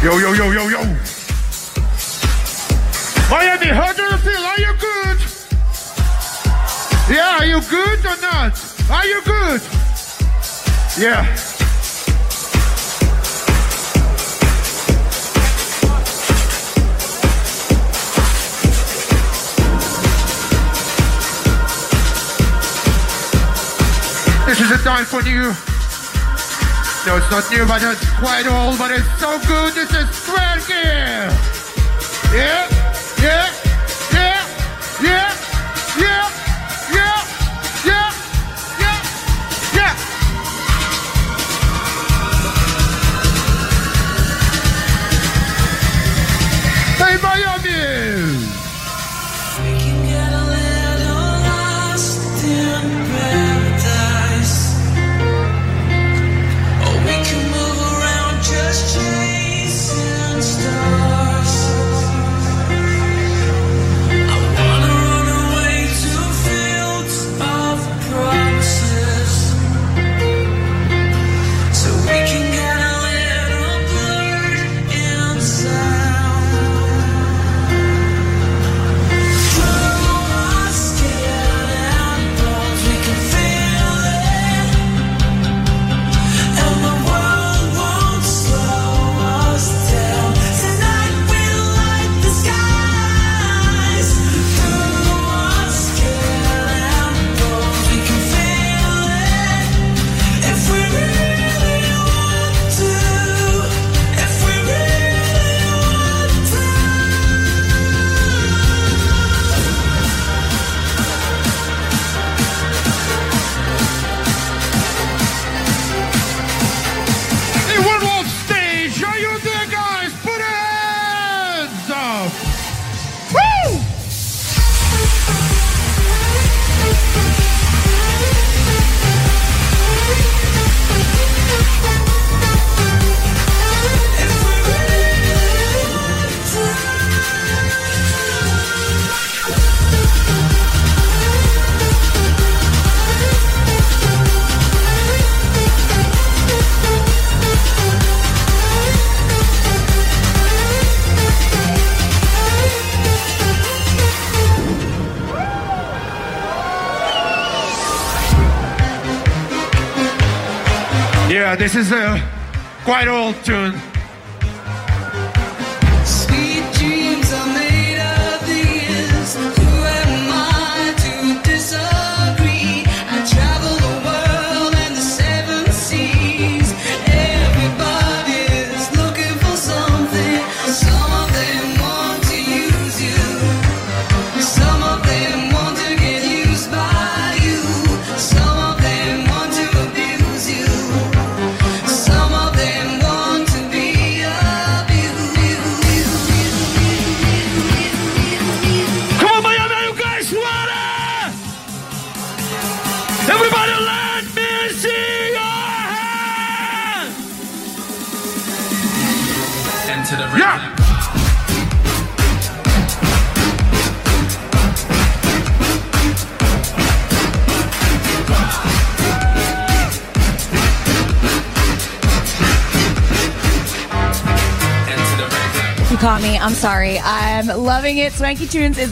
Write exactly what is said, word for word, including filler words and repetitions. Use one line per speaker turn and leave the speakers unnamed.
Yo, yo, yo, yo, yo. Miami, how do you feel? Are you good? Yeah, are you good or not? Are you good? Yeah. This is a time for new. No, it's not new, but it's quite old, but it's so good. This is Swanky. Yeah, yeah, yeah, yeah, yeah, yeah, yeah, yeah, yeah. Hey, Miami.
We can get a little lost in paradise, or we can move around just chasing stars. I wanna run away to fields of promises, so we can get a little blurred in sound. Through our skin and bones, we can feel it, and the world won't slow us down. Tonight we'll light the skies. Through our skin and bones, we can feel it, if we really want to, if we really want to.
Hey, one more stage. Are you there, guys? Put your hands up. Woo! Yeah, this is a quite old tune.
Sweet dreams are made of these. Who am I to disagree? I travel the world and the seven seas. Everybody's looking for something. Some of them want to use you. Some of them want to get used by you. Some of them want to abuse you. Some of them want to be abused.
Come on, Miami, you guys want it? Everybody, let me see your hands.
Enter the
Yeah.
Enter the red.
You caught me. I'm sorry. I'm loving it. Swanky Tunes is